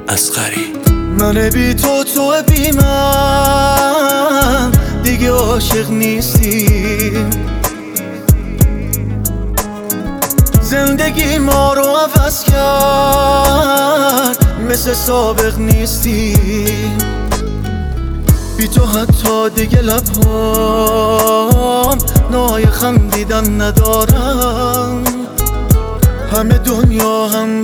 اصغری. من بی تو بی من دیگه عاشق نیستیم. زندگی ما رو عوض کرد، مثل سابق نیستیم. بی تو حتی دیگه لبهام نای خندیدن ندارم. همه دنیا هم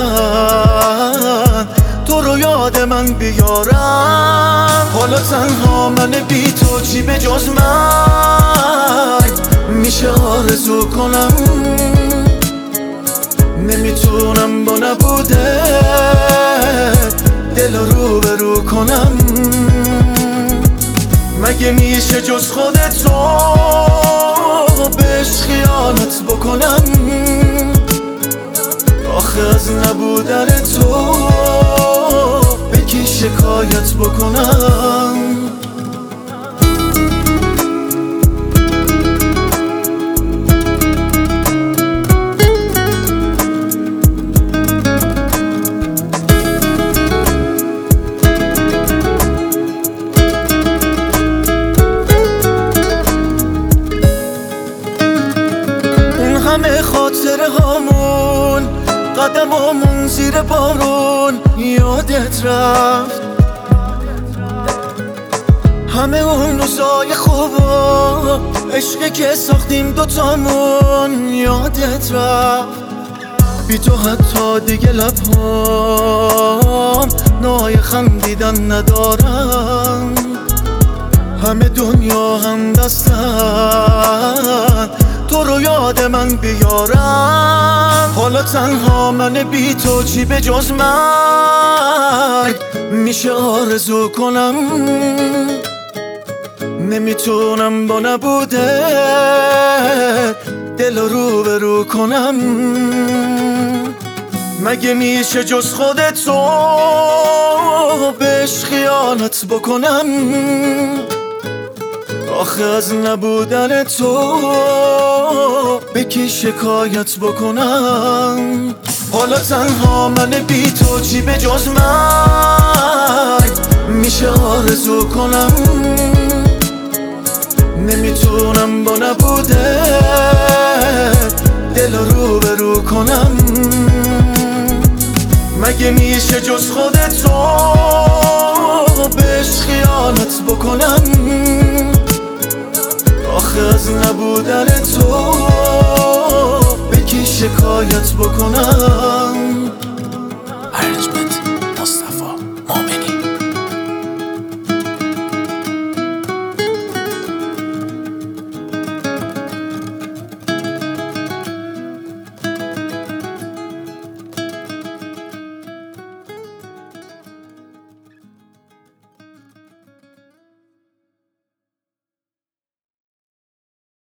دستن تو رو یاد من بیارم. حالا تنها من بی تو چی به جز مرگ میشه آرزو کنم. نمیتونم با نبوده دل رو به رو کنم. مگه میشه جز خودتو بهش خیانت بکنم؟ آخه از نبودن تو به کی شکایت بکنم؟ همه خاطره هامون، قدمامون زیر بارون یادت رفت. همه اون روزای خوبا عشقی که ساختیم دوتامون یادت رفت. بی تو حتی دیگه لبهام نای خندیدن ندارم. همه دنیا هم دستن تو رو یاد من بیارم. حالا تنها من بی تو چی به جز مرگ میشه آرزو کنم؟ نمیتونم با نبوده دل رو به رو کنم. مگه میشه جز خودتو بهش خیانت بکنم؟ آخه از نبودن تو به کی شکایت بکنم؟ حالا تنها من بی تو چی به جز مرگ میشه آرزو کنم؟ نمیتونم با نبوده دل رو به رو کنم. مگه میشه جز خودتو بهش خیانت بکنم؟ آخه از نبودن تو به کی شکایت بکنم؟